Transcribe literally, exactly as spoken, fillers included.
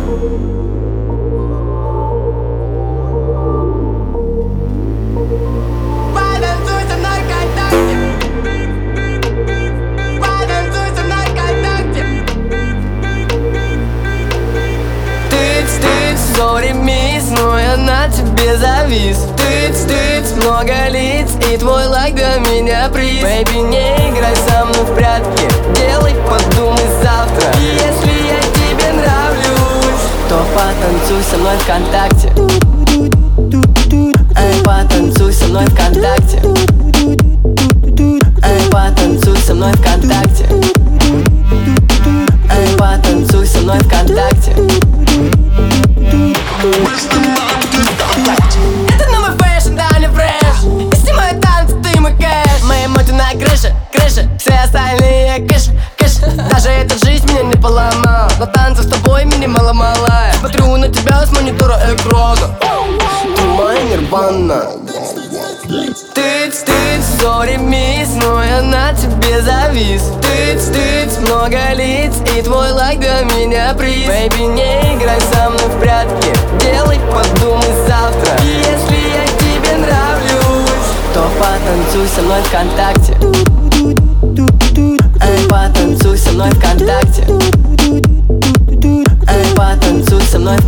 Сори, мисс, но я на тебе завис. Тыц, тыц, много лиц, и твой лайк до меня приз. Бэйби, не играй со мной в прятки, делай, подумай завтра. И если я тебе нравлюсь, то потанцуй со мной ВКонтакте. Эй, потанцуй со мной ВКонтакте. Эй, потанцуй со мной ВКонтакте. Эй, потанцуй со мной ВКонтакте. Это новый фэшн, да не фреш. Если мои танцы, ты мой кэш. Мои моты на крыше, крыше. Все остальные кэш, кэш. Даже эта жизнь меня не поломала, но танцы с тобой меня мало-мало. Смотрю на тебя с монитора экрана. Ты моя нирвана. Тыц, тыц, сори, мисс, но я на тебе завис. Тыц, тыц, много лиц, и твой лайк до меня приз. Бэйби, не играй со мной в прятки, делай, подумай завтра. И если я тебе нравлюсь, то потанцуй со мной ВКонтакте. Эй, потанцуй со мной ВКонтакте. Эй, потанцуй со мной